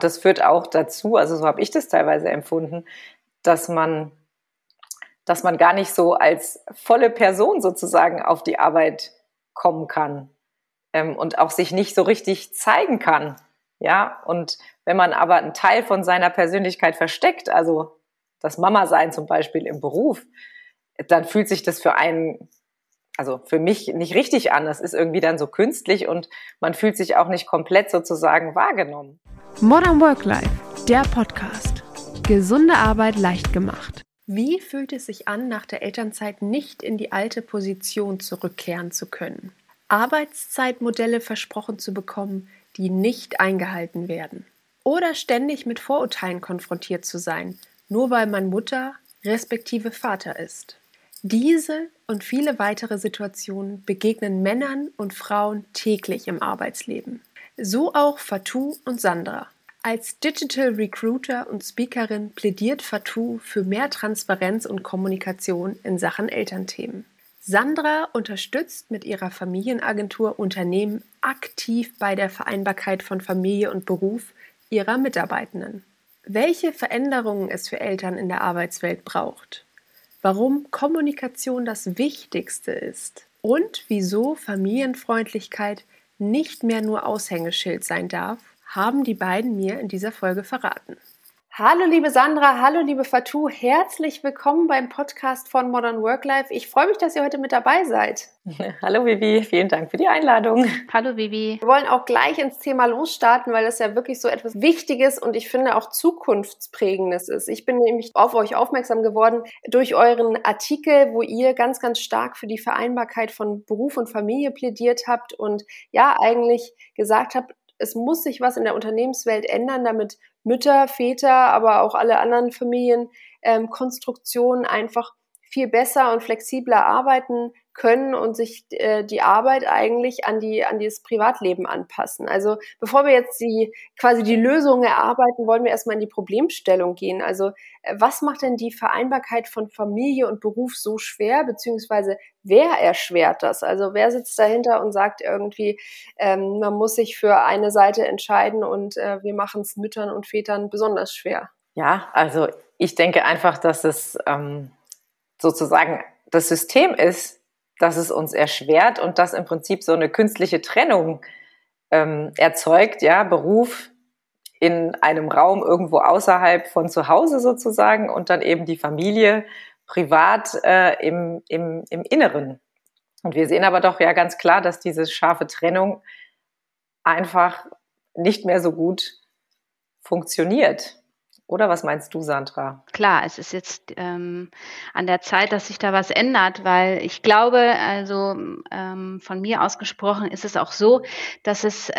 Das führt auch dazu, also so habe ich das teilweise empfunden, dass man gar nicht so als volle Person sozusagen auf die Arbeit kommen kann, und auch sich nicht so richtig zeigen kann. Ja, und wenn man aber einen Teil von seiner Persönlichkeit versteckt, also das Mama-Sein zum Beispiel im Beruf, dann fühlt sich das also für mich nicht richtig an. Das ist irgendwie dann so künstlich und man fühlt sich auch nicht komplett sozusagen wahrgenommen. Modern Work Life, der Podcast. Gesunde Arbeit leicht gemacht. Wie fühlt es sich an, nach der Elternzeit nicht in die alte Position zurückkehren zu können? Arbeitszeitmodelle versprochen zu bekommen, die nicht eingehalten werden. Oder ständig mit Vorurteilen konfrontiert zu sein, nur weil man Mutter respektive Vater ist. Diese und viele weitere Situationen begegnen Männern und Frauen täglich im Arbeitsleben. So auch Fatou und Sandra. Als Digital Recruiter und Speakerin plädiert Fatou für mehr Transparenz und Kommunikation in Sachen Elternthemen. Sandra unterstützt mit ihrer Familienagentur Unternehmen aktiv bei der Vereinbarkeit von Familie und Beruf ihrer Mitarbeitenden. Welche Veränderungen es für Eltern in der Arbeitswelt braucht, warum Kommunikation das Wichtigste ist und wieso Familienfreundlichkeit nicht mehr nur Aushängeschild sein darf, haben die beiden mir in dieser Folge verraten. Hallo liebe Sandra, hallo liebe Fatou, herzlich willkommen beim Podcast von Modern Work Life. Ich freue mich, dass ihr heute mit dabei seid. Hallo Vivi, vielen Dank für die Einladung. Hallo Vivi. Wir wollen auch gleich ins Thema losstarten, weil das ja wirklich so etwas Wichtiges und ich finde auch zukunftsprägendes ist. Ich bin nämlich auf euch aufmerksam geworden durch euren Artikel, wo ihr ganz, ganz stark für die Vereinbarkeit von Beruf und Familie plädiert habt und ja eigentlich gesagt habt, es muss sich was in der Unternehmenswelt ändern, damit Mütter, Väter, aber auch alle anderen Familienkonstruktionen einfach viel besser und flexibler arbeiten können und sich die Arbeit eigentlich an das Privatleben anpassen. Also bevor wir jetzt die Lösung erarbeiten, wollen wir erstmal in die Problemstellung gehen. Also was macht denn die Vereinbarkeit von Familie und Beruf so schwer, beziehungsweise wer erschwert das? Also wer sitzt dahinter und sagt irgendwie, man muss sich für eine Seite entscheiden und wir machen es Müttern und Vätern besonders schwer? Ja, also ich denke einfach, dass es sozusagen das System ist, dass es uns erschwert und das im Prinzip so eine künstliche Trennung erzeugt, ja, Beruf in einem Raum irgendwo außerhalb von zu Hause sozusagen und dann eben die Familie privat im Inneren. Und wir sehen aber doch ja ganz klar, dass diese scharfe Trennung einfach nicht mehr so gut funktioniert. Oder was meinst du, Sandra? Klar, es ist jetzt an der Zeit, dass sich da was ändert, weil ich glaube, also von mir aus gesprochen ist es auch so, dass es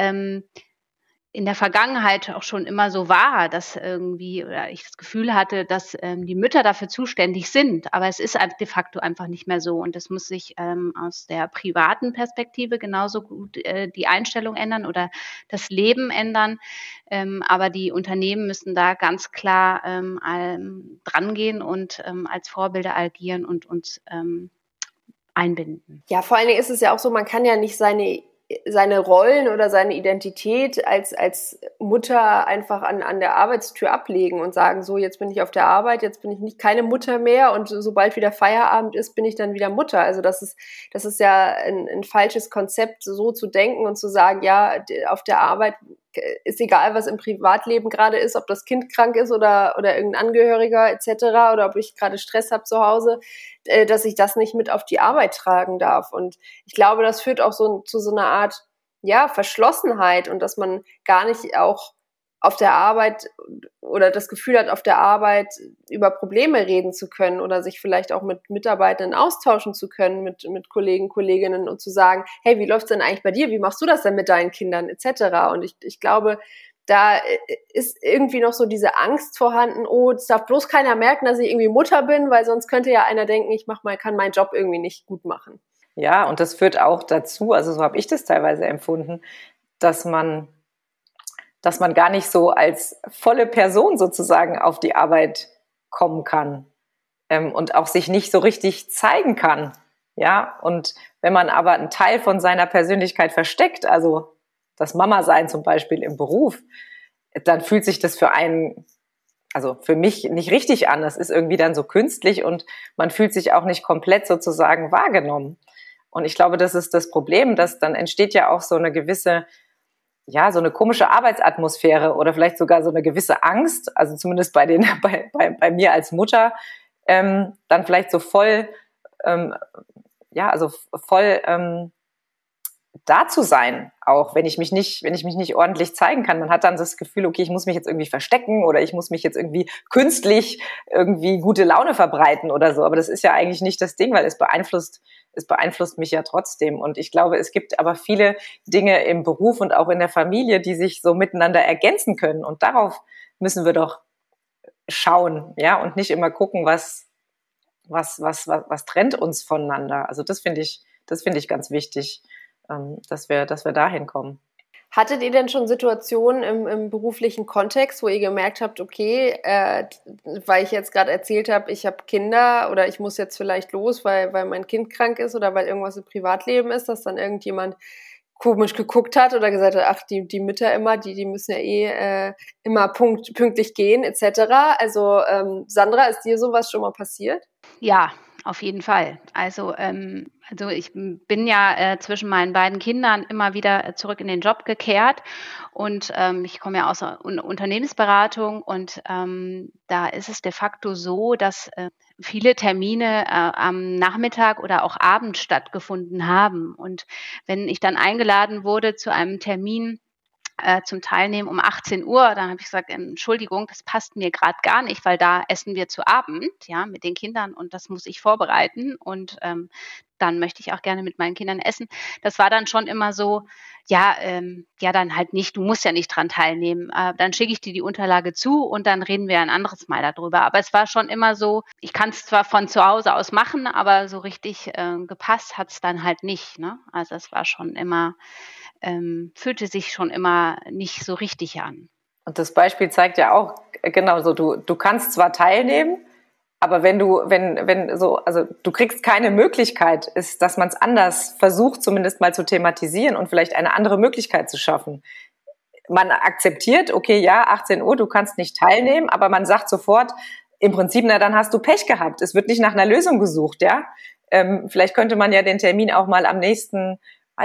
in der Vergangenheit auch schon immer so war, dass irgendwie, oder ich das Gefühl hatte, dass die Mütter dafür zuständig sind. Aber es ist de facto einfach nicht mehr so. Und es muss sich aus der privaten Perspektive genauso gut die Einstellung ändern oder das Leben ändern. Aber die Unternehmen müssen da ganz klar drangehen und als Vorbilder agieren und uns einbinden. Ja, vor allen Dingen ist es ja auch so, man kann ja nicht seine Rollen oder seine Identität als Mutter einfach an der Arbeitstür ablegen und sagen, so, jetzt bin ich auf der Arbeit, jetzt bin ich keine Mutter mehr und sobald wieder Feierabend ist, bin ich dann wieder Mutter. Also das ist ja ein falsches Konzept, so zu denken und zu sagen, ja, auf der Arbeit ist egal, was im Privatleben gerade ist, ob das Kind krank ist oder irgendein Angehöriger etc. oder ob ich gerade Stress habe zu Hause, dass ich das nicht mit auf die Arbeit tragen darf. Und ich glaube, das führt auch zu so einer Art, ja, Verschlossenheit und dass man gar nicht auch auf der Arbeit oder das Gefühl hat, auf der Arbeit über Probleme reden zu können oder sich vielleicht auch mit Mitarbeitenden austauschen zu können, mit Kollegen, Kolleginnen und zu sagen, hey, wie läuft's denn eigentlich bei dir? Wie machst du das denn mit deinen Kindern etc.? Und ich glaube, da ist irgendwie noch so diese Angst vorhanden, oh, es darf bloß keiner merken, dass ich irgendwie Mutter bin, weil sonst könnte ja einer denken, kann meinen Job irgendwie nicht gut machen. Ja, und das führt auch dazu, also so habe ich das teilweise empfunden, dass man gar nicht so als volle Person sozusagen auf die Arbeit kommen kann und auch sich nicht so richtig zeigen kann. Ja, und wenn man aber einen Teil von seiner Persönlichkeit versteckt, also das Mama-Sein zum Beispiel im Beruf, dann fühlt sich das für einen, also für mich nicht richtig an. Das ist irgendwie dann so künstlich und man fühlt sich auch nicht komplett sozusagen wahrgenommen. Und ich glaube, das ist das Problem, dass dann entsteht ja auch so eine gewisse, ja, so eine komische Arbeitsatmosphäre oder vielleicht sogar so eine gewisse Angst, also zumindest bei mir als Mutter, dann vielleicht so voll, voll da zu sein, auch wenn ich mich nicht ordentlich zeigen kann. Man hat dann das Gefühl, okay, ich muss mich jetzt irgendwie verstecken oder ich muss mich jetzt irgendwie künstlich irgendwie gute Laune verbreiten oder so. Aber das ist ja eigentlich nicht das Ding, weil es beeinflusst mich ja trotzdem. Und ich glaube, es gibt aber viele Dinge im Beruf und auch in der Familie, die sich so miteinander ergänzen können. Und darauf müssen wir doch schauen, ja, und nicht immer gucken, was trennt uns voneinander. Also das finde ich ganz wichtig, dass wir dahin kommen. Hattet ihr denn schon Situationen im beruflichen Kontext, wo ihr gemerkt habt, okay, weil ich jetzt gerade erzählt habe, ich habe Kinder oder ich muss jetzt vielleicht los, weil mein Kind krank ist oder weil irgendwas im Privatleben ist, dass dann irgendjemand komisch geguckt hat oder gesagt hat, ach, die Mütter immer, die müssen ja immer pünktlich gehen, etc. Also Sandra, ist dir sowas schon mal passiert? Ja, auf jeden Fall. Also ich bin ja zwischen meinen beiden Kindern immer wieder zurück in den Job gekehrt und ich komme ja aus der Unternehmensberatung und da ist es de facto so, dass viele Termine am Nachmittag oder auch Abend stattgefunden haben. Und wenn ich dann eingeladen wurde zu einem Termin zum Teilnehmen um 18 Uhr. Dann habe ich gesagt, Entschuldigung, das passt mir gerade gar nicht, weil da essen wir zu Abend, ja, mit den Kindern und das muss ich vorbereiten und dann möchte ich auch gerne mit meinen Kindern essen. Das war dann schon immer so, ja, dann halt nicht, du musst ja nicht dran teilnehmen. Dann schicke ich dir die Unterlage zu und dann reden wir ein anderes Mal darüber. Aber es war schon immer so, ich kann es zwar von zu Hause aus machen, aber so richtig gepasst hat es dann halt nicht. Ne? Also es war schon immer, fühlte sich schon immer nicht so richtig an. Und das Beispiel zeigt ja auch genau so, du kannst zwar teilnehmen, aber wenn du kriegst keine Möglichkeit, ist, dass man es anders versucht, zumindest mal zu thematisieren und vielleicht eine andere Möglichkeit zu schaffen. Man akzeptiert, okay, ja, 18 Uhr, du kannst nicht teilnehmen, aber man sagt sofort, im Prinzip, na, dann hast du Pech gehabt. Es wird nicht nach einer Lösung gesucht, ja. Vielleicht könnte man ja den Termin auch mal am nächsten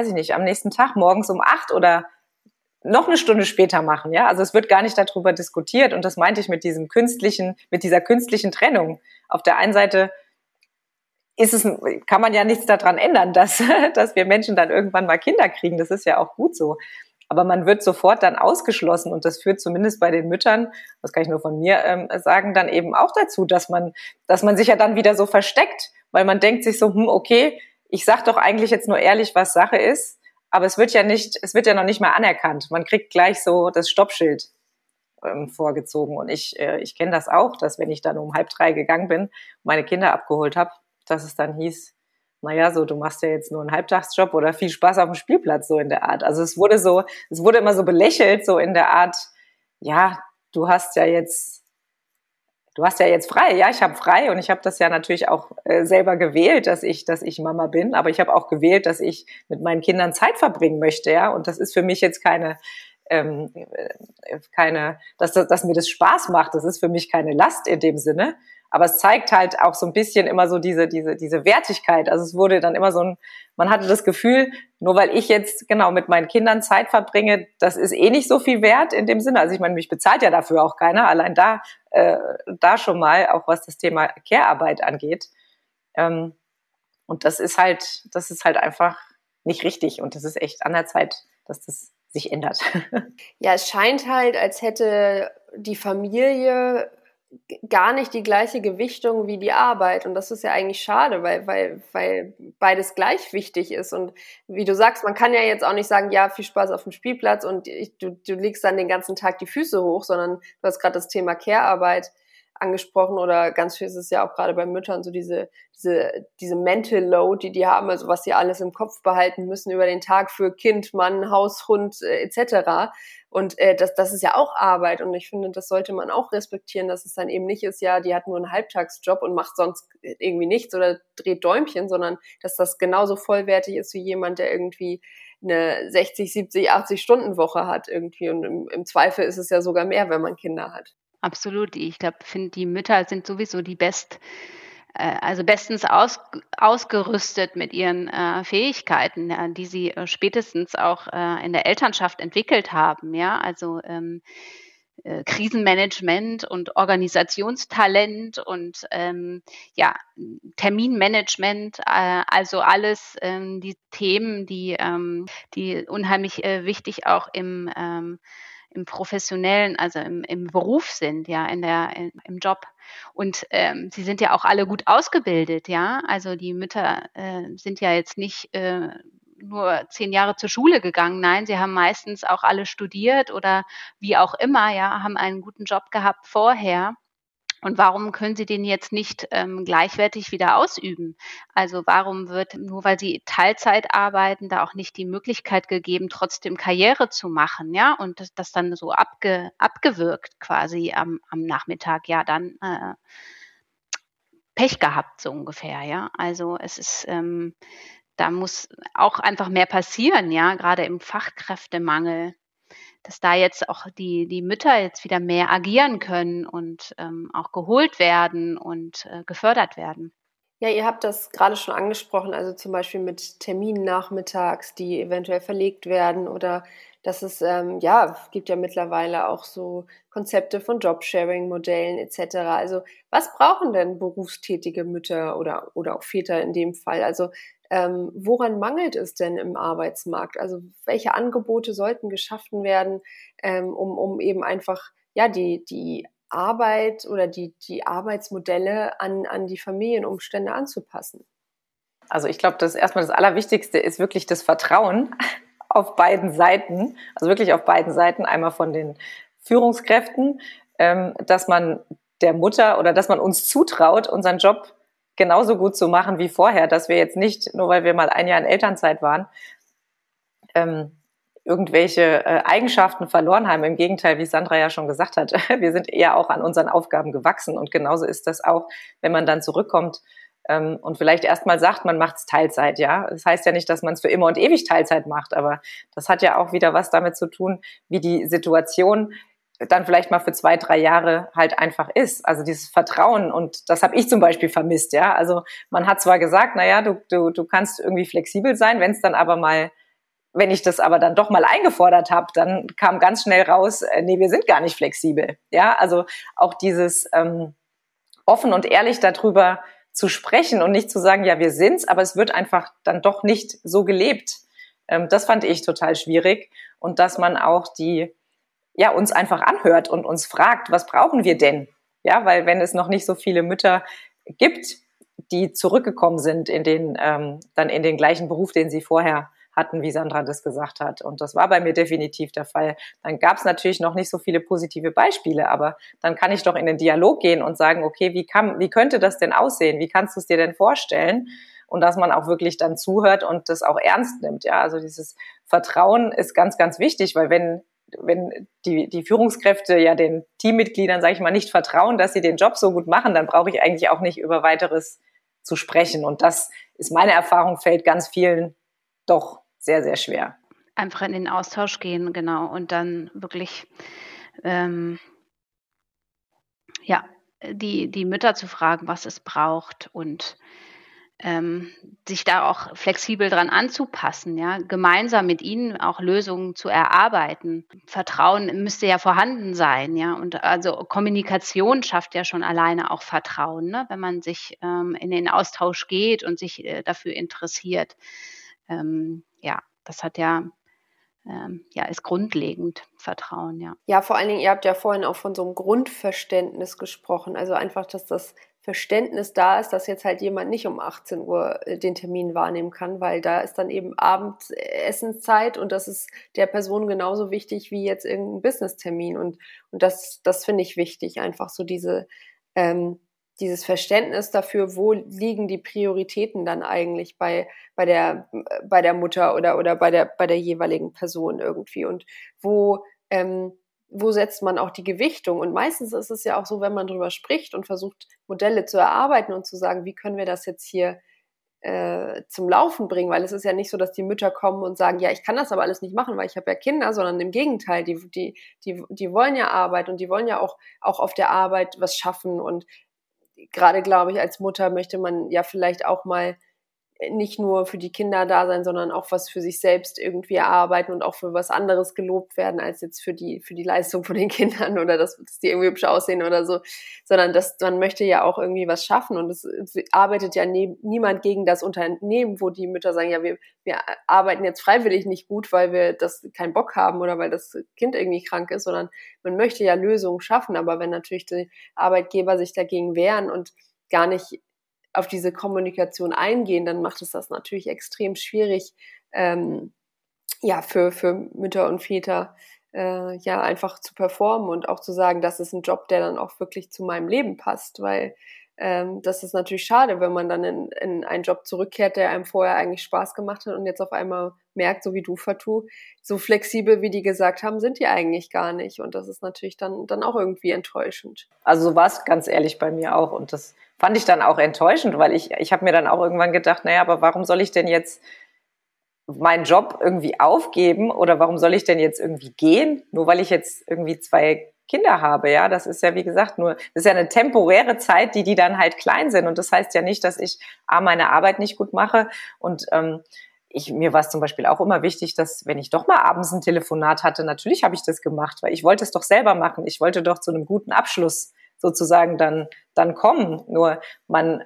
Tag morgens um 8 oder noch eine Stunde später machen, ja. Also es wird gar nicht darüber diskutiert und das meinte ich mit dieser künstlichen Trennung. Auf der einen Seite kann man ja nichts daran ändern, dass wir Menschen dann irgendwann mal Kinder kriegen. Das ist ja auch gut so. Aber man wird sofort dann ausgeschlossen und das führt zumindest bei den Müttern, das kann ich nur von mir sagen, dann eben auch dazu, dass man sich ja dann wieder so versteckt, weil man denkt sich so, okay, ich sag doch eigentlich jetzt nur ehrlich, was Sache ist, aber es wird ja noch nicht mal anerkannt. Man kriegt gleich so das Stoppschild vorgezogen und ich kenne das auch, dass wenn ich dann um 2:30 gegangen bin, meine Kinder abgeholt habe, dass es dann hieß, naja, so, du machst ja jetzt nur einen Halbtagsjob oder viel Spaß auf dem Spielplatz, so in der Art. Also es wurde immer so belächelt, so in der Art, ja, du hast ja jetzt frei. Ja, ich habe frei und ich habe das ja natürlich auch selber gewählt, dass ich Mama bin, aber ich habe auch gewählt, dass ich mit meinen Kindern Zeit verbringen möchte, ja, und das ist für mich jetzt dass mir das Spaß macht, das ist für mich keine Last in dem Sinne, aber es zeigt halt auch so ein bisschen immer so diese Wertigkeit, also es wurde dann immer man hatte das Gefühl, nur weil ich jetzt genau mit meinen Kindern Zeit verbringe, das ist eh nicht so viel wert in dem Sinne, also ich meine, mich bezahlt ja dafür auch keiner, allein da schon mal, auch was das Thema Care-Arbeit angeht, und das ist halt einfach nicht richtig und das ist echt an der Zeit, dass das sich ändert. Ja, es scheint halt, als hätte die Familie gar nicht die gleiche Gewichtung wie die Arbeit und das ist ja eigentlich schade, weil beides gleich wichtig ist und wie du sagst, man kann ja jetzt auch nicht sagen, ja, viel Spaß auf dem Spielplatz und du legst dann den ganzen Tag die Füße hoch, sondern du hast gerade das Thema Care-Arbeit angesprochen oder ganz viel ist es ja auch gerade bei Müttern so diese Mental Load, die haben, also was sie alles im Kopf behalten müssen über den Tag für Kind, Mann, Haus, Hund etc. Und das ist ja auch Arbeit und ich finde, das sollte man auch respektieren, dass es dann eben nicht ist, ja, die hat nur einen Halbtagsjob und macht sonst irgendwie nichts oder dreht Däumchen, sondern dass das genauso vollwertig ist wie jemand, der irgendwie eine 60, 70, 80 Stunden Woche hat irgendwie und im Zweifel ist es ja sogar mehr, wenn man Kinder hat. Absolut. Ich glaube, finde, die Mütter sind sowieso die bestens ausgerüstet mit ihren Fähigkeiten, ja, die sie spätestens auch in der Elternschaft entwickelt haben. Ja, also Krisenmanagement und Organisationstalent und ja, Terminmanagement, also alles die Themen, die unheimlich wichtig auch im professionellen, also im Beruf sind, ja, im Job. Und sie sind ja auch alle gut ausgebildet, ja. Also die Mütter sind ja jetzt nicht nur 10 Jahre zur Schule gegangen. Nein, sie haben meistens auch alle studiert oder wie auch immer, ja, haben einen guten Job gehabt vorher. Und warum können sie den jetzt nicht gleichwertig wieder ausüben? Also warum wird, nur weil sie Teilzeit arbeiten, da auch nicht die Möglichkeit gegeben, trotzdem Karriere zu machen, ja? Und das dann so abgewürgt quasi am Nachmittag, ja, dann Pech gehabt, so ungefähr, ja. Also es ist, da muss auch einfach mehr passieren, ja, gerade im Fachkräftemangel, dass da jetzt auch die Mütter jetzt wieder mehr agieren können und auch geholt werden und gefördert werden. Ja, ihr habt das gerade schon angesprochen, also zum Beispiel mit Terminen nachmittags, die eventuell verlegt werden oder dass es, es gibt ja mittlerweile auch so Konzepte von Jobsharing-Modellen etc. Also was brauchen denn berufstätige Mütter oder auch Väter in dem Fall? Also woran mangelt es denn im Arbeitsmarkt? Also welche Angebote sollten geschaffen werden, um eben einfach ja die Arbeit oder die Arbeitsmodelle an die Familienumstände anzupassen? Also ich glaube, das erstmal das Allerwichtigste ist wirklich das Vertrauen auf beiden Seiten, also wirklich auf beiden Seiten, einmal von den Führungskräften, dass man der Mutter oder dass man uns zutraut, unseren Job genauso gut zu machen wie vorher, dass wir jetzt nicht, nur weil wir mal ein Jahr in Elternzeit waren, irgendwelche Eigenschaften verloren haben. Im Gegenteil, wie Sandra ja schon gesagt hat, wir sind eher auch an unseren Aufgaben gewachsen. Und genauso ist das auch, wenn man dann zurückkommt und vielleicht erstmal sagt, man macht es Teilzeit. Ja, das heißt ja nicht, dass man es für immer und ewig Teilzeit macht, aber das hat ja auch wieder was damit zu tun, wie die Situation dann vielleicht mal für 2, 3 Jahre halt einfach ist. Also dieses Vertrauen, und das habe ich zum Beispiel vermisst. Ja, also man hat zwar gesagt, naja, du kannst irgendwie flexibel sein, wenn ich das aber dann doch mal eingefordert habe, dann kam ganz schnell raus, nee, wir sind gar nicht flexibel. Ja, also auch dieses offen und ehrlich darüber zu sprechen und nicht zu sagen, ja, wir sind's, aber es wird einfach dann doch nicht so gelebt. Das fand ich total schwierig. Und dass man auch uns einfach anhört und uns fragt, was brauchen wir denn? Ja, weil wenn es noch nicht so viele Mütter gibt, die zurückgekommen sind dann in den gleichen Beruf, den sie vorher hatten, wie Sandra das gesagt hat. Und das war bei mir definitiv der Fall. Dann gab es natürlich noch nicht so viele positive Beispiele, aber dann kann ich doch in den Dialog gehen und sagen, okay, wie könnte das denn aussehen? Wie kannst du es dir denn vorstellen? Und dass man auch wirklich dann zuhört und das auch ernst nimmt. Ja, also dieses Vertrauen ist ganz, ganz wichtig, weil wenn die Führungskräfte ja den Teammitgliedern, sage ich mal, nicht vertrauen, dass sie den Job so gut machen, dann brauche ich eigentlich auch nicht über Weiteres zu sprechen. Und das ist meine Erfahrung, fällt ganz vielen doch sehr, sehr schwer. Einfach in den Austausch gehen, genau. Und dann wirklich, die Mütter zu fragen, was es braucht und sich da auch flexibel dran anzupassen, ja, gemeinsam mit ihnen auch Lösungen zu erarbeiten. Vertrauen müsste ja vorhanden sein, ja, und also Kommunikation schafft ja schon alleine auch Vertrauen, ne? Wenn man sich in den Austausch geht und sich dafür interessiert. Das hat ist grundlegend Vertrauen, ja. Ja, vor allen Dingen, ihr habt ja vorhin auch von so einem Grundverständnis gesprochen, also einfach, dass das Verständnis da ist, dass jetzt halt jemand nicht um 18 Uhr den Termin wahrnehmen kann, weil da ist dann eben Abendessenszeit und das ist der Person genauso wichtig wie jetzt irgendein Business-Termin und das finde ich wichtig, einfach so diese dieses Verständnis dafür, wo liegen die Prioritäten dann eigentlich bei der Mutter oder bei der jeweiligen Person irgendwie und wo setzt man auch die Gewichtung? Und meistens ist es ja auch so, wenn man drüber spricht und versucht, Modelle zu erarbeiten und zu sagen, wie können wir das jetzt hier zum Laufen bringen, weil es ist ja nicht so, dass die Mütter kommen und sagen, ja, ich kann das aber alles nicht machen, weil ich habe ja Kinder, sondern im Gegenteil, die wollen ja Arbeit und die wollen ja auch auf der Arbeit was schaffen und gerade, glaube ich, als Mutter möchte man ja vielleicht auch mal nicht nur für die Kinder da sein, sondern auch was für sich selbst irgendwie erarbeiten und auch für was anderes gelobt werden, als jetzt für die Leistung von den Kindern oder dass die irgendwie hübsch aussehen oder so, sondern man möchte ja auch irgendwie was schaffen und es arbeitet ja niemand gegen das Unternehmen, wo die Mütter sagen, ja, wir arbeiten jetzt freiwillig nicht gut, weil wir das keinen Bock haben oder weil das Kind irgendwie krank ist, sondern man möchte ja Lösungen schaffen, aber wenn natürlich die Arbeitgeber sich dagegen wehren und gar nicht auf diese Kommunikation eingehen, dann macht es das natürlich extrem schwierig, für Mütter und Väter einfach zu performen und auch zu sagen, das ist ein Job, der dann auch wirklich zu meinem Leben passt, weil das ist natürlich schade, wenn man dann in einen Job zurückkehrt, der einem vorher eigentlich Spaß gemacht hat und jetzt auf einmal merkt, so wie du, Fatou, so flexibel, wie die gesagt haben, sind die eigentlich gar nicht. Und das ist natürlich dann auch irgendwie enttäuschend. Also so war es ganz ehrlich bei mir auch. Und das fand ich dann auch enttäuschend, weil ich habe mir dann auch irgendwann gedacht, naja, aber warum soll ich denn jetzt meinen Job irgendwie aufgeben oder warum soll ich denn jetzt irgendwie gehen, nur weil ich jetzt irgendwie 2 Kinder habe, ja, das ist ja, wie gesagt, das ist ja eine temporäre Zeit, die dann halt klein sind und das heißt ja nicht, dass ich meine Arbeit nicht gut mache und mir war es zum Beispiel auch immer wichtig, dass wenn ich doch mal abends ein Telefonat hatte, natürlich habe ich das gemacht, weil ich wollte es doch selber machen, ich wollte doch zu einem guten Abschluss sozusagen dann kommen, nur man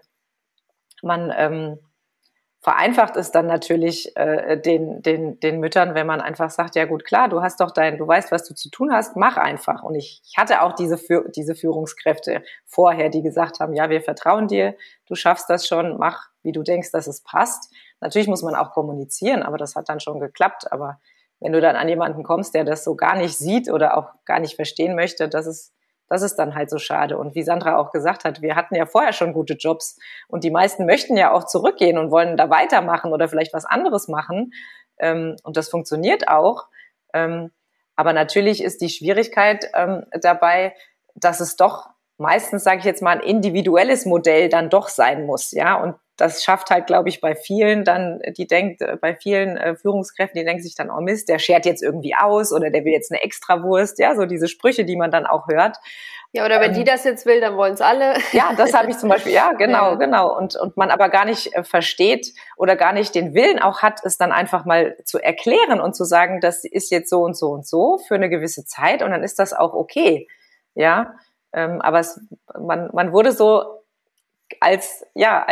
vereinfacht es dann natürlich den Müttern, wenn man einfach sagt, ja gut, klar, du weißt, was du zu tun hast, mach einfach. Und ich hatte auch diese Führungskräfte vorher, die gesagt haben, ja, wir vertrauen dir, du schaffst das schon, mach, wie du denkst, dass es passt. Natürlich muss man auch kommunizieren, aber das hat dann schon geklappt. Aber wenn du dann an jemanden kommst, der das so gar nicht sieht oder auch gar nicht verstehen möchte, das ist dann halt so schade. Und wie Sandra auch gesagt hat, wir hatten ja vorher schon gute Jobs und die meisten möchten ja auch zurückgehen und wollen da weitermachen oder vielleicht was anderes machen. Und das funktioniert auch. Aber natürlich ist die Schwierigkeit dabei, dass es doch meistens, sage ich jetzt mal, ein individuelles Modell dann doch sein muss. Ja, und das schafft halt, glaube ich, bei vielen Führungskräften, die denken sich dann, oh Mist, der schert jetzt irgendwie aus oder der will jetzt eine Extrawurst, ja, so diese Sprüche, die man dann auch hört. Ja, oder wenn die das jetzt will, dann wollen es alle. Ja, das habe ich zum Beispiel, ja, genau. Und man aber gar nicht versteht oder gar nicht den Willen auch hat, es dann einfach mal zu erklären und zu sagen, das ist jetzt so und so und so für eine gewisse Zeit und dann ist das auch okay, ja. Aber man wurde so als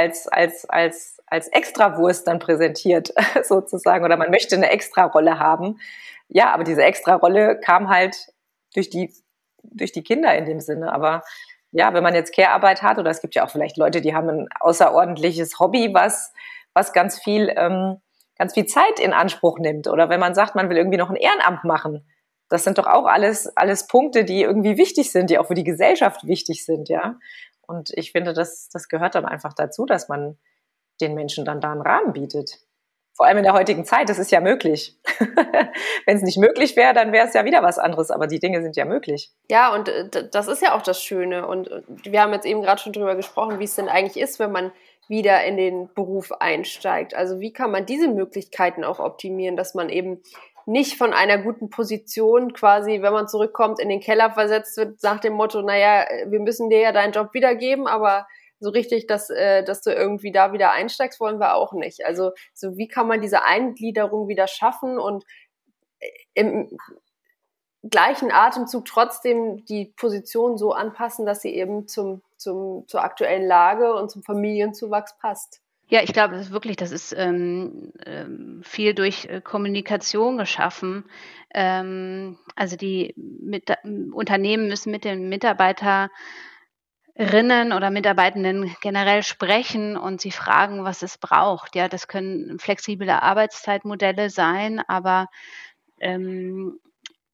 Extrawurst dann präsentiert sozusagen oder man möchte eine Extra-Rolle haben. Ja, aber diese Extra-Rolle kam halt durch die Kinder in dem Sinne. Aber ja, wenn man jetzt Care-Arbeit hat oder es gibt ja auch vielleicht Leute, die haben ein außerordentliches Hobby, was ganz viel Zeit in Anspruch nimmt. Oder wenn man sagt, man will irgendwie noch ein Ehrenamt machen. Das sind doch auch alles Punkte, die irgendwie wichtig sind, die auch für die Gesellschaft wichtig sind, ja. Und ich finde, das gehört dann einfach dazu, dass man den Menschen dann da einen Rahmen bietet. Vor allem in der heutigen Zeit, das ist ja möglich. Wenn es nicht möglich wäre, dann wäre es ja wieder was anderes, aber die Dinge sind ja möglich. Ja, und das ist ja auch das Schöne. Und wir haben jetzt eben gerade schon drüber gesprochen, wie es denn eigentlich ist, wenn man wieder in den Beruf einsteigt. Also wie kann man diese Möglichkeiten auch optimieren, dass man eben nicht von einer guten Position quasi, wenn man zurückkommt, in den Keller versetzt wird, nach dem Motto, naja, wir müssen dir ja deinen Job wiedergeben, aber so richtig, dass du irgendwie da wieder einsteigst, wollen wir auch nicht. Also so wie kann man diese Eingliederung wieder schaffen und im gleichen Atemzug trotzdem die Position so anpassen, dass sie eben zur aktuellen Lage und zum Familienzuwachs passt. Ja, ich glaube, das ist viel durch Kommunikation geschaffen. Also die Unternehmen müssen mit den Mitarbeiterinnen oder Mitarbeitenden generell sprechen und sie fragen, was es braucht. Ja, das können flexible Arbeitszeitmodelle sein, aber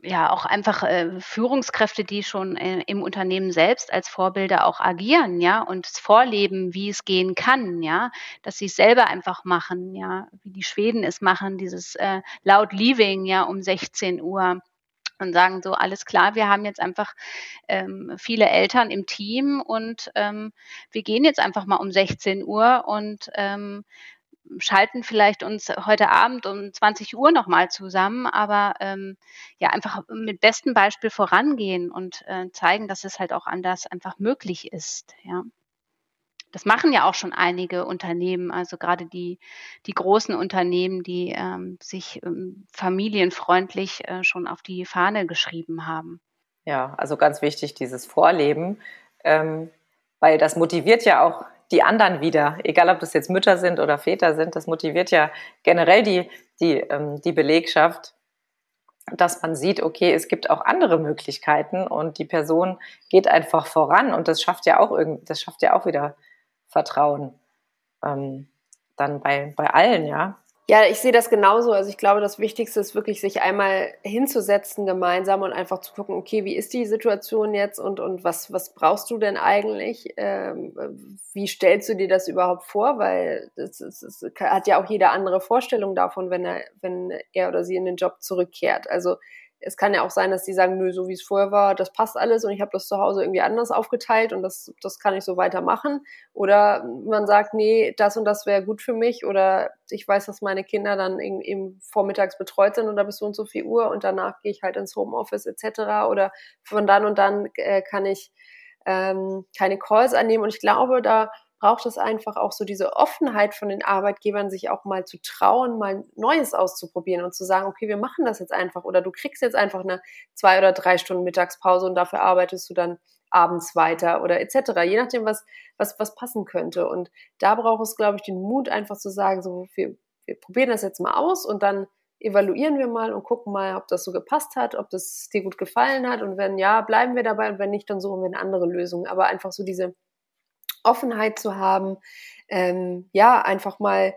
ja, auch einfach Führungskräfte, die schon im Unternehmen selbst als Vorbilder auch agieren, ja, und es vorleben, wie es gehen kann, ja, dass sie es selber einfach machen, ja, wie die Schweden es machen, dieses Loud Leaving, ja, um 16 Uhr. Und sagen so, alles klar, wir haben jetzt einfach viele Eltern im Team und wir gehen jetzt einfach mal um 16 Uhr und schalten vielleicht uns heute Abend um 20 Uhr nochmal zusammen, aber ja, einfach mit bestem Beispiel vorangehen und zeigen, dass es halt auch anders einfach möglich ist, ja. Das machen ja auch schon einige Unternehmen, also gerade die großen Unternehmen, die sich familienfreundlich schon auf die Fahne geschrieben haben. Ja, also ganz wichtig, dieses Vorleben, weil das motiviert ja auch die anderen wieder, egal ob das jetzt Mütter sind oder Väter sind, das motiviert ja generell die Belegschaft, dass man sieht, okay, es gibt auch andere Möglichkeiten und die Person geht einfach voran und das schafft ja auch wieder Vertrauen, dann bei allen, ja. Ja, ich sehe das genauso. Also ich glaube, das Wichtigste ist wirklich, sich einmal hinzusetzen gemeinsam und einfach zu gucken, okay, wie ist die Situation jetzt und was brauchst du denn eigentlich? Wie stellst du dir das überhaupt vor? Weil das hat ja auch jeder andere Vorstellung davon, wenn er oder sie in den Job zurückkehrt. Also es kann ja auch sein, dass die sagen, nö, so wie es vorher war, das passt alles und ich habe das zu Hause irgendwie anders aufgeteilt und das kann ich so weitermachen. Oder man sagt, nee, das und das wäre gut für mich oder ich weiß, dass meine Kinder dann eben vormittags betreut sind oder bis so und so viel Uhr und danach gehe ich halt ins Homeoffice etc. Oder von dann und dann kann ich keine Calls annehmen und ich glaube, da braucht es einfach auch so diese Offenheit von den Arbeitgebern, sich auch mal zu trauen, mal Neues auszuprobieren und zu sagen, okay, wir machen das jetzt einfach oder du kriegst jetzt einfach eine 2 oder 3 Stunden Mittagspause und dafür arbeitest du dann abends weiter oder etc., je nachdem, was passen könnte. Und da braucht es, glaube ich, den Mut, einfach zu sagen, so, wir probieren das jetzt mal aus und dann evaluieren wir mal und gucken mal, ob das so gepasst hat, ob das dir gut gefallen hat und wenn ja, bleiben wir dabei und wenn nicht, dann suchen wir eine andere Lösung. Aber einfach so diese Offenheit zu haben, ja, einfach mal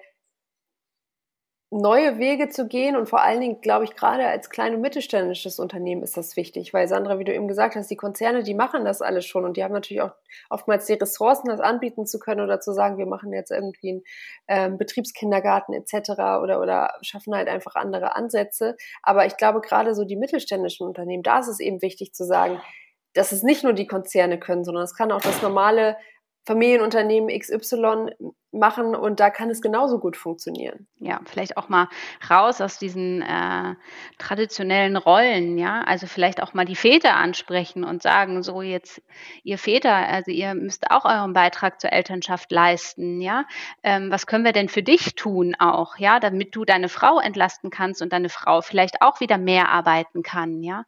neue Wege zu gehen und vor allen Dingen, glaube ich, gerade als klein- und mittelständisches Unternehmen ist das wichtig, weil Sandra, wie du eben gesagt hast, die Konzerne, die machen das alles schon und die haben natürlich auch oftmals die Ressourcen, das anbieten zu können oder zu sagen, wir machen jetzt irgendwie einen Betriebskindergarten etc. oder schaffen halt einfach andere Ansätze. Aber ich glaube, gerade so die mittelständischen Unternehmen, da ist es eben wichtig zu sagen, dass es nicht nur die Konzerne können, sondern es kann auch das normale Familienunternehmen XY machen und da kann es genauso gut funktionieren. Ja, vielleicht auch mal raus aus diesen traditionellen Rollen, ja. Also vielleicht auch mal die Väter ansprechen und sagen, so jetzt, ihr Väter, also ihr müsst auch euren Beitrag zur Elternschaft leisten, ja. Was können wir denn für dich tun auch, ja, damit du deine Frau entlasten kannst und deine Frau vielleicht auch wieder mehr arbeiten kann, ja.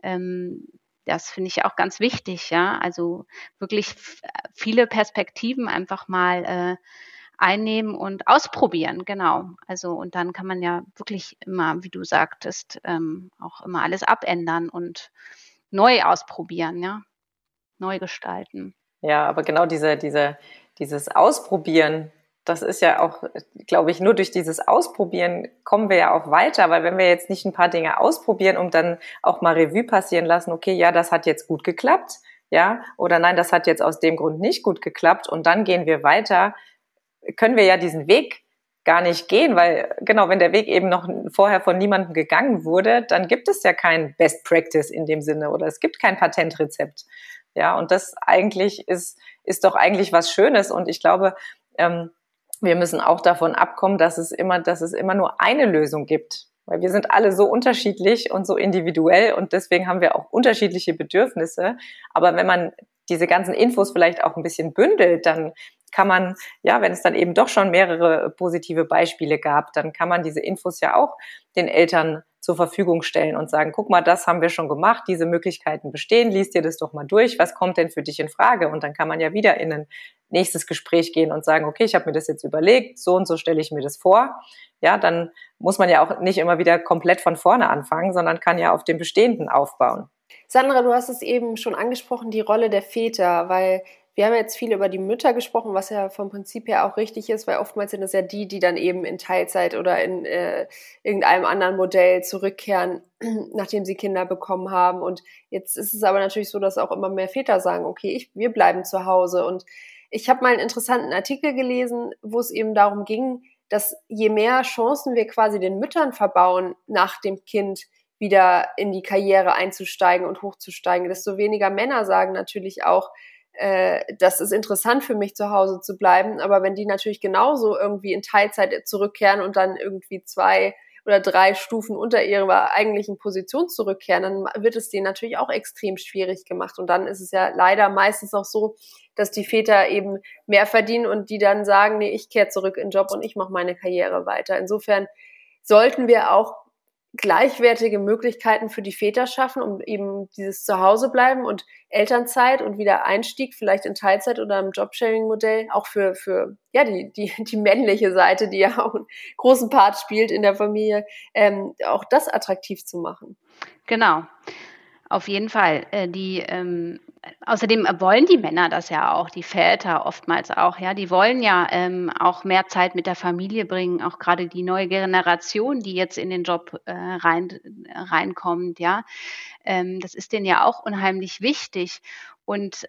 Das finde ich auch ganz wichtig, ja. Also wirklich viele Perspektiven einfach mal einnehmen und ausprobieren, genau. Also und dann kann man ja wirklich immer, wie du sagtest, auch immer alles abändern und neu ausprobieren, ja, neu gestalten. Ja, aber genau dieses Ausprobieren, das ist ja auch, glaube ich, nur durch dieses Ausprobieren kommen wir ja auch weiter, weil wenn wir jetzt nicht ein paar Dinge ausprobieren und dann auch mal Revue passieren lassen, okay, ja, das hat jetzt gut geklappt, ja, oder nein, das hat jetzt aus dem Grund nicht gut geklappt und dann gehen wir weiter, können wir ja diesen Weg gar nicht gehen, weil genau, wenn der Weg eben noch vorher von niemandem gegangen wurde, dann gibt es ja kein Best Practice in dem Sinne oder es gibt kein Patentrezept. Ja, und das eigentlich ist doch eigentlich was Schönes und ich glaube, wir müssen auch davon abkommen, dass es immer nur eine Lösung gibt. Weil wir sind alle so unterschiedlich und so individuell und deswegen haben wir auch unterschiedliche Bedürfnisse. Aber wenn man diese ganzen Infos vielleicht auch ein bisschen bündelt, dann kann man, ja, wenn es dann eben doch schon mehrere positive Beispiele gab, dann kann man diese Infos ja auch den Eltern zur Verfügung stellen und sagen, guck mal, das haben wir schon gemacht, diese Möglichkeiten bestehen, lies dir das doch mal durch, was kommt denn für dich in Frage? Und dann kann man ja wieder in ein nächstes Gespräch gehen und sagen, okay, ich habe mir das jetzt überlegt, so und so stelle ich mir das vor. Ja, dann muss man ja auch nicht immer wieder komplett von vorne anfangen, sondern kann ja auf dem Bestehenden aufbauen. Sandra, du hast es eben schon angesprochen, die Rolle der Väter, weil wir haben jetzt viel über die Mütter gesprochen, was ja vom Prinzip her auch richtig ist, weil oftmals sind es ja die dann eben in Teilzeit oder in irgendeinem anderen Modell zurückkehren, nachdem sie Kinder bekommen haben. Und jetzt ist es aber natürlich so, dass auch immer mehr Väter sagen, okay, wir bleiben zu Hause. Und ich habe mal einen interessanten Artikel gelesen, wo es eben darum ging, dass je mehr Chancen wir quasi den Müttern verbauen, nach dem Kind wieder in die Karriere einzusteigen und hochzusteigen, desto weniger Männer sagen natürlich auch, das ist interessant für mich, zu Hause zu bleiben. Aber wenn die natürlich genauso irgendwie in Teilzeit zurückkehren und dann irgendwie 2 oder 3 Stufen unter ihrer eigentlichen Position zurückkehren, dann wird es denen natürlich auch extrem schwierig gemacht. Und dann ist es ja leider meistens noch so, dass die Väter eben mehr verdienen und die dann sagen, nee, ich kehre zurück in den Job und ich mache meine Karriere weiter. Insofern sollten wir auch gleichwertige Möglichkeiten für die Väter schaffen, um eben dieses Zuhausebleiben und Elternzeit und wieder Einstieg, vielleicht in Teilzeit oder im Jobsharing-Modell, auch für die männliche Seite, die ja auch einen großen Part spielt in der Familie, auch das attraktiv zu machen. Genau. Auf jeden Fall. Außerdem wollen die Männer das ja auch, die Väter oftmals auch, ja. Die wollen ja auch mehr Zeit mit der Familie bringen, auch gerade die neue Generation, die jetzt in den Job reinkommt, ja. Das ist denen ja auch unheimlich wichtig. Und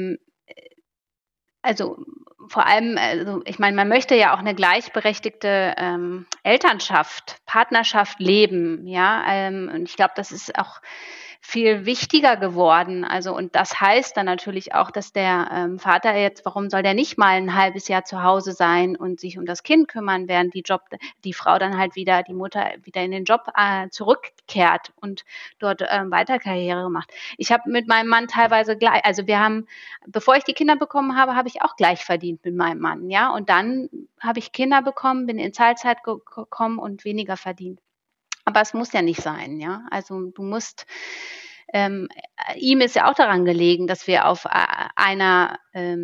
also vor allem, ich meine, man möchte ja auch eine gleichberechtigte Elternschaft, Partnerschaft leben, ja. Und ich glaube, das ist auch viel wichtiger geworden. Also, und das heißt dann natürlich auch, dass der Vater jetzt, warum soll der nicht mal ein halbes Jahr zu Hause sein und sich um das Kind kümmern, während die Frau dann halt wieder, die Mutter wieder in den Job zurückkehrt und dort weiter Karriere macht. Ich habe mit meinem Mann teilweise gleich, also wir haben, bevor ich die Kinder bekommen habe, habe ich auch gleich verdient mit meinem Mann, ja. Und dann habe ich Kinder bekommen, bin in Teilzeit gekommen und weniger verdient. Aber es muss ja nicht sein, ja. Also du musst, ihm ist ja auch daran gelegen, dass wir auf einer,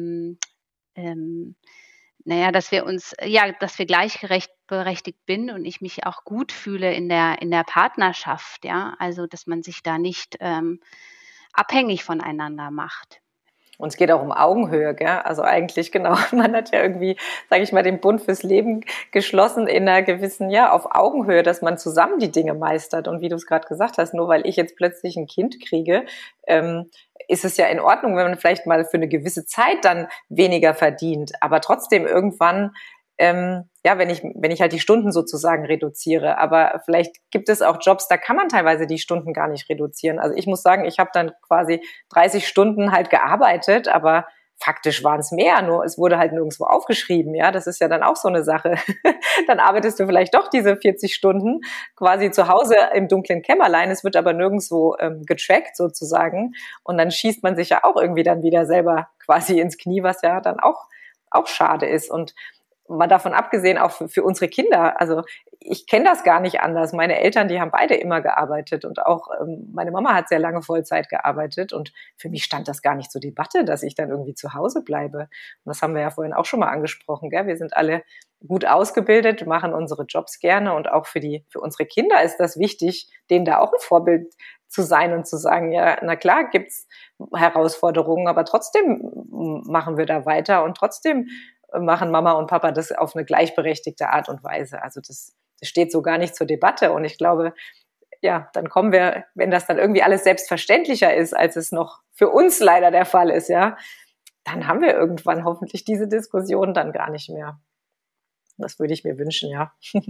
dass wir dass wir gleichberechtigt bin und ich mich auch gut fühle in der Partnerschaft, ja. Also, dass man sich da nicht abhängig voneinander macht. Und es geht auch um Augenhöhe, gell? Also eigentlich genau, man hat ja irgendwie, sage ich mal, den Bund fürs Leben geschlossen in einer gewissen, auf Augenhöhe, dass man zusammen die Dinge meistert. Und wie du es gerade gesagt hast, nur weil ich jetzt plötzlich ein Kind kriege, ist es ja in Ordnung, wenn man vielleicht mal für eine gewisse Zeit dann weniger verdient, aber trotzdem irgendwann wenn ich halt die Stunden sozusagen reduziere. Aber vielleicht gibt es auch Jobs, da kann man teilweise die Stunden gar nicht reduzieren. Also ich muss sagen, ich habe dann quasi 30 Stunden halt gearbeitet, aber faktisch waren es mehr, nur es wurde halt nirgendwo aufgeschrieben. Ja, das ist ja dann auch so eine Sache. Dann arbeitest du vielleicht doch diese 40 Stunden quasi zu Hause im dunklen Kämmerlein. Es wird aber nirgendwo getrackt sozusagen. Und dann schießt man sich ja auch irgendwie dann wieder selber quasi ins Knie, was ja dann auch schade ist. Und mal davon abgesehen, auch für unsere Kinder, also ich kenne das gar nicht anders. Meine Eltern, die haben beide immer gearbeitet und auch meine Mama hat sehr lange Vollzeit gearbeitet und für mich stand das gar nicht zur Debatte, dass ich dann irgendwie zu Hause bleibe. Und das haben wir ja vorhin auch schon mal angesprochen, gell? Wir sind alle gut ausgebildet, machen unsere Jobs gerne und auch für unsere Kinder ist das wichtig, denen da auch ein Vorbild zu sein und zu sagen, ja, na klar gibt's Herausforderungen, aber trotzdem machen wir da weiter und trotzdem machen Mama und Papa das auf eine gleichberechtigte Art und Weise. Also das steht so gar nicht zur Debatte. Und ich glaube, dann kommen wir, wenn das dann irgendwie alles selbstverständlicher ist, als es noch für uns leider der Fall ist, dann haben wir irgendwann hoffentlich diese Diskussion dann gar nicht mehr. Das würde ich mir wünschen, ja.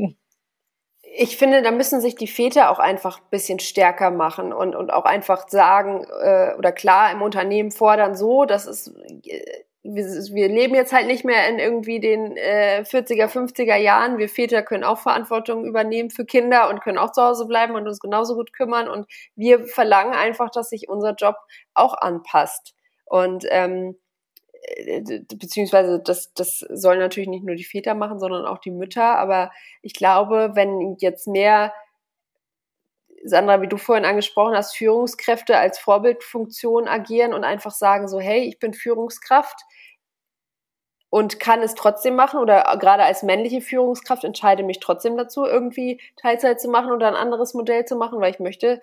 Ich finde, da müssen sich die Väter auch einfach ein bisschen stärker machen und auch einfach sagen oder klar im Unternehmen fordern, so, das ist wir leben jetzt halt nicht mehr in irgendwie den 40er, 50er Jahren. Wir Väter können auch Verantwortung übernehmen für Kinder und können auch zu Hause bleiben und uns genauso gut kümmern. Und wir verlangen einfach, dass sich unser Job auch anpasst. Und beziehungsweise das sollen natürlich nicht nur die Väter machen, sondern auch die Mütter. Aber ich glaube, wenn jetzt mehr, Sandra, wie du vorhin angesprochen hast, Führungskräfte als Vorbildfunktion agieren und einfach sagen so, hey, ich bin Führungskraft, und kann es trotzdem machen oder gerade als männliche Führungskraft entscheide mich trotzdem dazu, irgendwie Teilzeit zu machen oder ein anderes Modell zu machen, weil ich möchte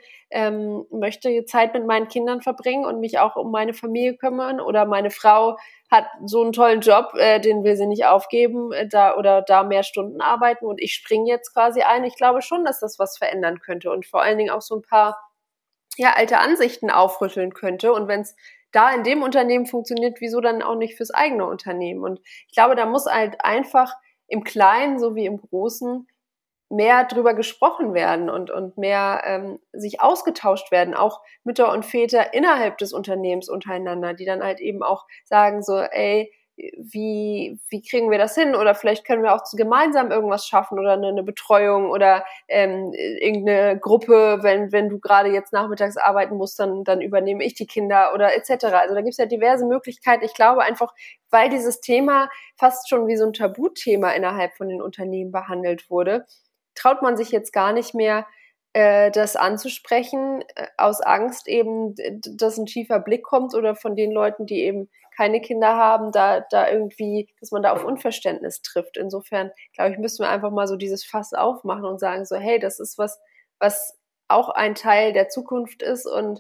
Zeit mit meinen Kindern verbringen und mich auch um meine Familie kümmern, oder meine Frau hat so einen tollen Job, den will sie nicht aufgeben, da mehr Stunden arbeiten und ich springe jetzt quasi ein. Ich glaube schon, dass das was verändern könnte und vor allen Dingen auch so ein paar alte Ansichten aufrütteln könnte. Und wenn es da in dem Unternehmen funktioniert, wieso dann auch nicht fürs eigene Unternehmen? Und ich glaube, da muss halt einfach im Kleinen sowie im Großen mehr drüber gesprochen werden und mehr sich ausgetauscht werden, auch Mütter und Väter innerhalb des Unternehmens untereinander, die dann halt eben auch sagen so, ey, wie kriegen wir das hin? Oder vielleicht können wir auch gemeinsam irgendwas schaffen oder eine Betreuung oder irgendeine Gruppe, wenn du gerade jetzt nachmittags arbeiten musst, dann übernehme ich die Kinder oder etc. Also da gibt es ja diverse Möglichkeiten. Ich glaube einfach, weil dieses Thema fast schon wie so ein Tabuthema innerhalb von den Unternehmen behandelt wurde, traut man sich jetzt gar nicht mehr, das anzusprechen, aus Angst eben, dass ein schiefer Blick kommt oder von den Leuten, die eben keine Kinder haben, da irgendwie, dass man da auf Unverständnis trifft. Insofern, glaube ich, müssen wir einfach mal so dieses Fass aufmachen und sagen so, hey, das ist was auch ein Teil der Zukunft ist und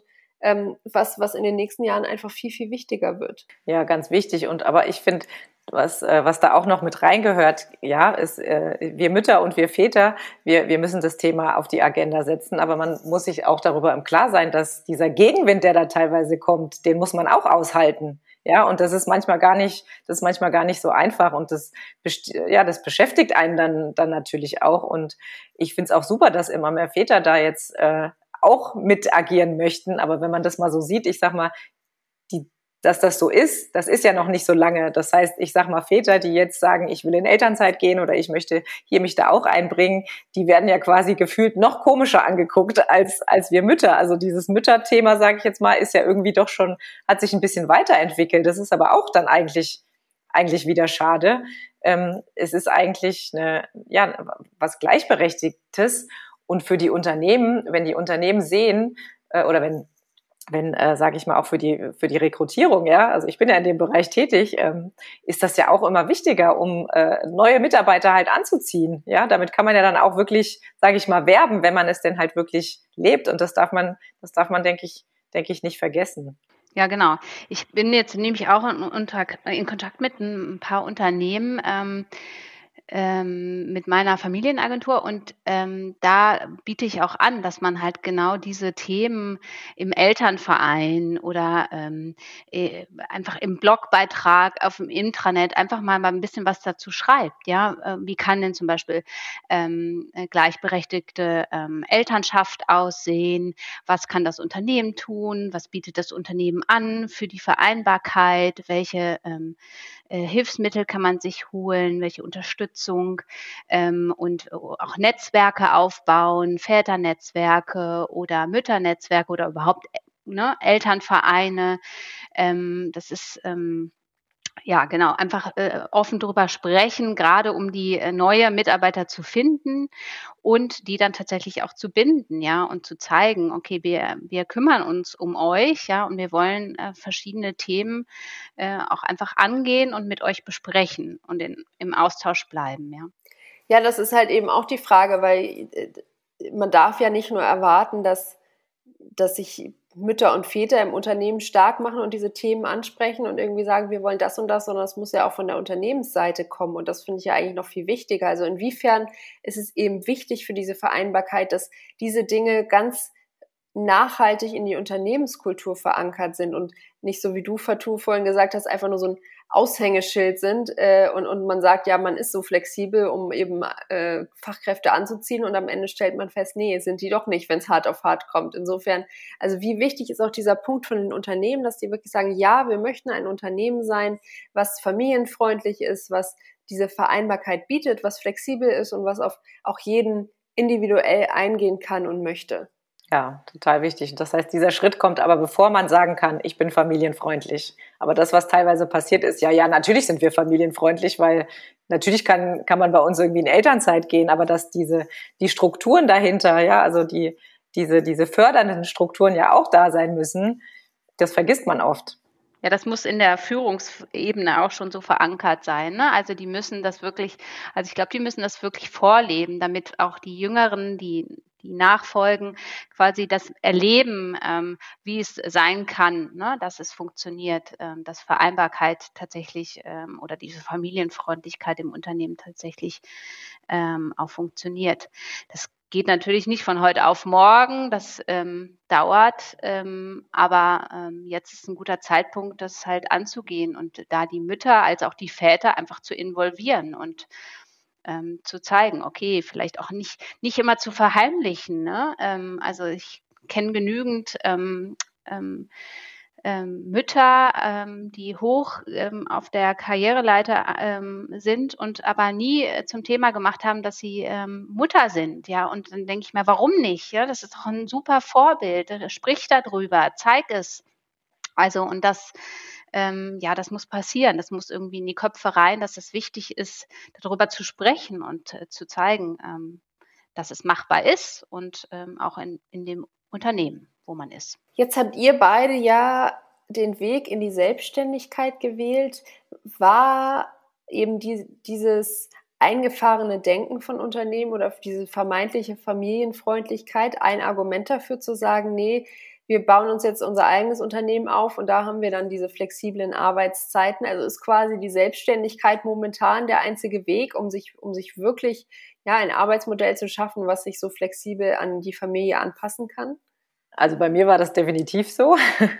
was in den nächsten Jahren einfach viel, viel wichtiger wird. Ja, ganz wichtig. Aber ich finde, was da auch noch mit reingehört, ja, ist, wir Mütter und wir Väter, wir müssen das Thema auf die Agenda setzen, aber man muss sich auch darüber im Klaren sein, dass dieser Gegenwind, der da teilweise kommt, den muss man auch aushalten. Ja, und das ist manchmal gar nicht so einfach und das beschäftigt einen dann natürlich auch. Und ich finde es auch super, dass immer mehr Väter da jetzt auch mit agieren möchten. Aber wenn man das mal so sieht, ich sag mal, dass das so ist, das ist ja noch nicht so lange. Das heißt, ich sag mal, Väter, die jetzt sagen, ich will in Elternzeit gehen oder ich möchte hier mich da auch einbringen, die werden ja quasi gefühlt noch komischer angeguckt als wir Mütter. Also dieses Mütterthema, sage ich jetzt mal, ist ja irgendwie doch schon, hat sich ein bisschen weiterentwickelt. Das ist aber auch dann eigentlich wieder schade. Es ist eigentlich was Gleichberechtigtes. Und für die Unternehmen, wenn die Unternehmen sehen, oder wenn sage ich mal, auch für die Rekrutierung, ja, also ich bin ja in dem Bereich tätig, ist das ja auch immer wichtiger, um neue Mitarbeiter halt anzuziehen, ja, damit kann man ja dann auch wirklich, sage ich mal, werben, wenn man es denn halt wirklich lebt und das darf man, denke ich, nicht vergessen. Ja, genau. Ich bin jetzt nämlich auch in Kontakt mit ein paar Unternehmen, mit meiner Familienagentur und da biete ich auch an, dass man halt genau diese Themen im Elternverein oder einfach im Blogbeitrag auf dem Intranet einfach mal ein bisschen was dazu schreibt. Ja, wie kann denn zum Beispiel gleichberechtigte Elternschaft aussehen? Was kann das Unternehmen tun? Was bietet das Unternehmen an für die Vereinbarkeit? Welche Hilfsmittel kann man sich holen, welche Unterstützung und auch Netzwerke aufbauen, Väternetzwerke oder Mütternetzwerke oder überhaupt Elternvereine. Das ist ja, genau, einfach offen drüber sprechen, gerade um die neue Mitarbeiter zu finden und die dann tatsächlich auch zu binden, ja, und zu zeigen, okay, wir kümmern uns um euch, ja, und wir wollen verschiedene Themen auch einfach angehen und mit euch besprechen und im Austausch bleiben, ja. Ja, das ist halt eben auch die Frage, weil man darf ja nicht nur erwarten, dass sich Mütter und Väter im Unternehmen stark machen und diese Themen ansprechen und irgendwie sagen, wir wollen das und das, sondern es muss ja auch von der Unternehmensseite kommen und das finde ich ja eigentlich noch viel wichtiger. Also inwiefern ist es eben wichtig für diese Vereinbarkeit, dass diese Dinge ganz nachhaltig in die Unternehmenskultur verankert sind und nicht so, wie du, Fatou, vorhin gesagt hast, einfach nur so ein Aushängeschild sind und man sagt, ja, man ist so flexibel, um eben Fachkräfte anzuziehen und am Ende stellt man fest, nee, sind die doch nicht, wenn es hart auf hart kommt. Insofern, also wie wichtig ist auch dieser Punkt von den Unternehmen, dass die wirklich sagen, ja, wir möchten ein Unternehmen sein, was familienfreundlich ist, was diese Vereinbarkeit bietet, was flexibel ist und was auf auch jeden individuell eingehen kann und möchte. Ja, total wichtig. Das heißt, dieser Schritt kommt aber, bevor man sagen kann, ich bin familienfreundlich. Aber das, was teilweise passiert ist, ja, natürlich sind wir familienfreundlich, weil natürlich kann man bei uns irgendwie in Elternzeit gehen, aber dass die Strukturen dahinter, ja, also diese fördernden Strukturen ja auch da sein müssen, das vergisst man oft. Ja, das muss in der Führungsebene auch schon so verankert sein, ne? Also, ich glaube, die müssen das wirklich vorleben, damit auch die Jüngeren, die nachfolgen, quasi das erleben, wie es sein kann, ne, dass es funktioniert, dass Vereinbarkeit tatsächlich, oder diese Familienfreundlichkeit im Unternehmen tatsächlich, auch funktioniert. Das geht natürlich nicht von heute auf morgen, das, dauert, aber, jetzt ist ein guter Zeitpunkt, das halt anzugehen und da die Mütter als auch die Väter einfach zu involvieren und, zu zeigen, okay, vielleicht auch nicht immer zu verheimlichen, ne? Also, ich kenne genügend, Mütter, die hoch, auf der Karriereleiter, sind und aber nie, zum Thema gemacht haben, dass sie, Mutter sind, ja? Und dann denke ich mir: „Warum nicht?“ Ja, das ist doch ein super Vorbild. Sprich da drüber, zeig es. Also, und das ja, das muss passieren. Das muss irgendwie in die Köpfe rein, dass es wichtig ist, darüber zu sprechen und, zu zeigen, dass es machbar ist und, auch in dem Unternehmen, wo man ist. Jetzt habt ihr beide ja den Weg in die Selbstständigkeit gewählt. War eben dieses eingefahrene Denken von Unternehmen oder diese vermeintliche Familienfreundlichkeit ein Argument dafür zu sagen, nee, wir bauen uns jetzt unser eigenes Unternehmen auf und da haben wir dann diese flexiblen Arbeitszeiten. Also ist quasi die Selbstständigkeit momentan der einzige Weg, um sich wirklich ein Arbeitsmodell zu schaffen, was sich so flexibel an die Familie anpassen kann? Also bei mir war das definitiv so,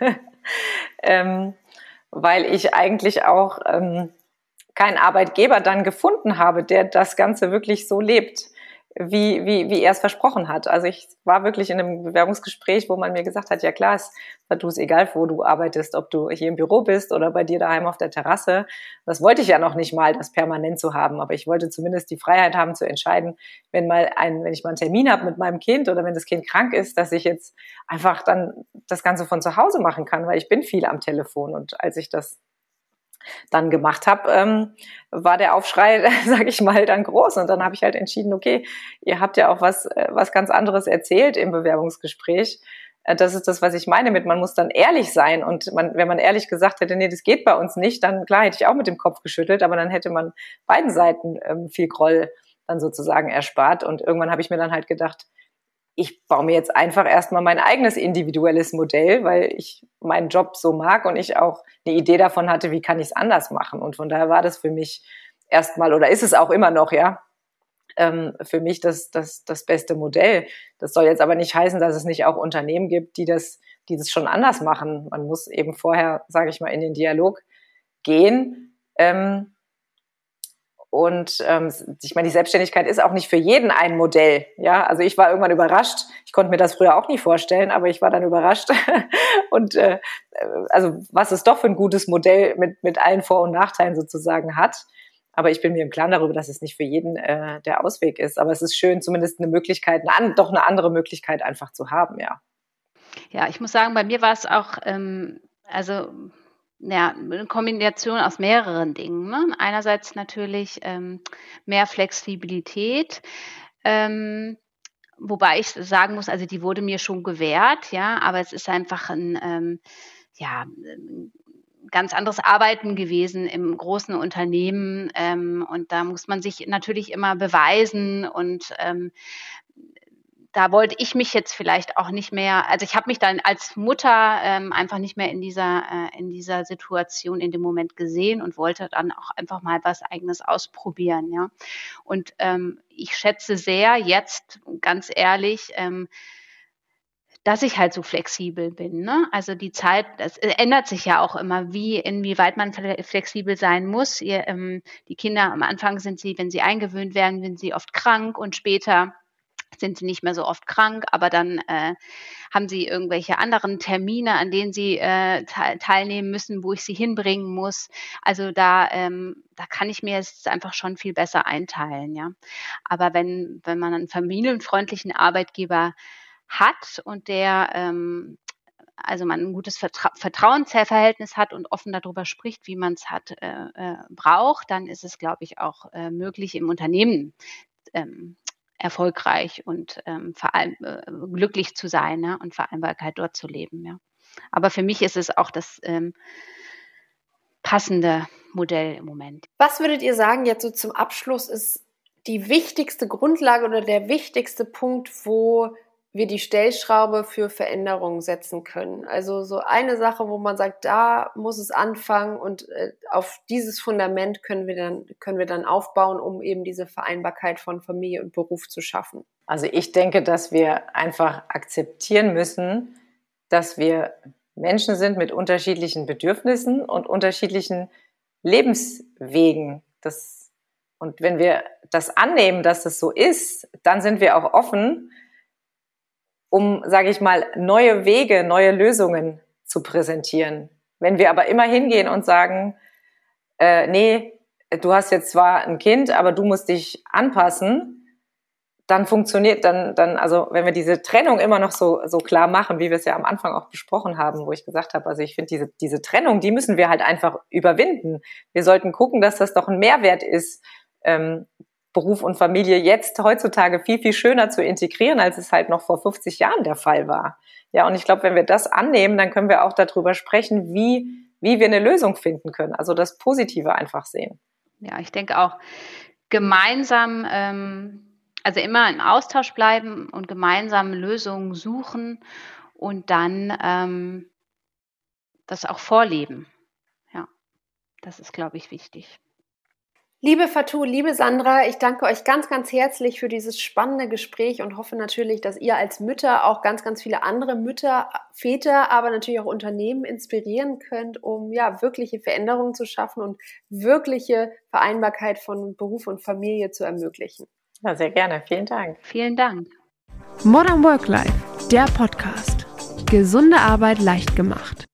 weil ich eigentlich auch keinen Arbeitgeber dann gefunden habe, der das Ganze wirklich so lebt, wie er es versprochen hat. Also ich war wirklich in einem Bewerbungsgespräch, wo man mir gesagt hat, ja klar, es ist egal, wo du arbeitest, ob du hier im Büro bist oder bei dir daheim auf der Terrasse. Das wollte ich ja noch nicht mal, das permanent zu haben, aber ich wollte zumindest die Freiheit haben zu entscheiden, wenn ich mal einen Termin habe mit meinem Kind oder wenn das Kind krank ist, dass ich jetzt einfach dann das Ganze von zu Hause machen kann, weil ich bin viel am Telefon. Und als ich das dann gemacht habe, war der Aufschrei, sage ich mal, dann groß. Und dann habe ich halt entschieden, okay, ihr habt ja auch was ganz anderes erzählt im Bewerbungsgespräch. Das ist das, was ich meine mit, man muss dann ehrlich sein. Und wenn man ehrlich gesagt hätte, nee, das geht bei uns nicht, dann klar hätte ich auch mit dem Kopf geschüttelt, aber dann hätte man beiden Seiten viel Groll dann sozusagen erspart. Und irgendwann habe ich mir dann halt gedacht, ich baue mir jetzt einfach erstmal mein eigenes individuelles Modell, weil ich meinen Job so mag und ich auch eine Idee davon hatte, wie kann ich es anders machen. Und von daher war das für mich erstmal, oder ist es auch immer noch, ja, für mich das beste Modell. Das soll jetzt aber nicht heißen, dass es nicht auch Unternehmen gibt, die das schon anders machen. Man muss eben vorher, sage ich mal, in den Dialog gehen. Und ich meine, die Selbstständigkeit ist auch nicht für jeden ein Modell. Ja, also ich war irgendwann überrascht. Ich konnte mir das früher auch nicht vorstellen, aber ich war dann überrascht. Und also was es doch für ein gutes Modell mit allen Vor- und Nachteilen sozusagen hat. Aber ich bin mir im Klaren darüber, dass es nicht für jeden der Ausweg ist. Aber es ist schön, zumindest eine Möglichkeit, doch eine andere Möglichkeit einfach zu haben, ja. Ja, ich muss sagen, bei mir war es auch, also ja, 'ne Kombination aus mehreren Dingen, ne? Einerseits natürlich, mehr Flexibilität, wobei ich sagen muss, also die wurde mir schon gewährt, ja, aber es ist einfach ein ja, 'n ganz anderes Arbeiten gewesen im großen Unternehmen, und da muss man sich natürlich immer beweisen und, da wollte ich mich jetzt vielleicht auch nicht mehr, also, ich habe mich dann als Mutter, einfach nicht mehr in dieser Situation in dem Moment gesehen und wollte dann auch einfach mal was Eigenes ausprobieren, ja. Und, ich schätze sehr jetzt, ganz ehrlich, dass ich halt so flexibel bin, ne? Also, die Zeit, das ändert sich ja auch immer, inwieweit man flexibel sein muss. Die Kinder am Anfang wenn sie eingewöhnt werden, sind sie oft krank und später sind sie nicht mehr so oft krank, aber dann, haben sie irgendwelche anderen Termine, an denen sie, teilnehmen müssen, wo ich sie hinbringen muss. Also, da kann ich mir jetzt einfach schon viel besser einteilen, ja. Aber wenn man einen familienfreundlichen Arbeitgeber hat und der, also man ein gutes Vertrauensverhältnis hat und offen darüber spricht, wie man es hat braucht, dann ist es, glaube ich, auch, möglich, im Unternehmen, erfolgreich und, glücklich zu sein, ne, und Vereinbarkeit dort zu leben, ja. Aber für mich ist es auch passende Modell im Moment. Was würdet ihr sagen, jetzt so zum Abschluss ist die wichtigste Grundlage oder der wichtigste Punkt, wo wir die Stellschraube für Veränderungen setzen können? Also so eine Sache, wo man sagt, da muss es anfangen und auf dieses Fundament können wir dann aufbauen, um eben diese Vereinbarkeit von Familie und Beruf zu schaffen. Also ich denke, dass wir einfach akzeptieren müssen, dass wir Menschen sind mit unterschiedlichen Bedürfnissen und unterschiedlichen Lebenswegen. Und wenn wir das annehmen, dass das so ist, dann sind wir auch offen, um, sage ich mal, neue Wege, neue Lösungen zu präsentieren. Wenn wir aber immer hingehen und sagen, nee, du hast jetzt zwar ein Kind, aber du musst dich anpassen, dann funktioniert, also wenn wir diese Trennung immer noch so klar machen, wie wir es ja am Anfang auch besprochen haben, wo ich gesagt habe, also ich finde diese Trennung, die müssen wir halt einfach überwinden. Wir sollten gucken, dass das doch ein Mehrwert ist, Beruf und Familie jetzt heutzutage viel, viel schöner zu integrieren, als es halt noch vor 50 Jahren der Fall war. Ja, und ich glaube, wenn wir das annehmen, dann können wir auch darüber sprechen, wie wir eine Lösung finden können. Also das Positive einfach sehen. Ja, ich denke auch gemeinsam, also immer im Austausch bleiben und gemeinsam Lösungen suchen und dann das auch vorleben. Ja, das ist, glaube ich, wichtig. Liebe Fatou, liebe Sandra, ich danke euch ganz, ganz herzlich für dieses spannende Gespräch und hoffe natürlich, dass ihr als Mütter auch ganz, ganz viele andere Mütter, Väter, aber natürlich auch Unternehmen inspirieren könnt, um ja wirkliche Veränderungen zu schaffen und wirkliche Vereinbarkeit von Beruf und Familie zu ermöglichen. Ja, sehr gerne. Vielen Dank. Vielen Dank. Modern Work Life, der Podcast. Gesunde Arbeit leicht gemacht.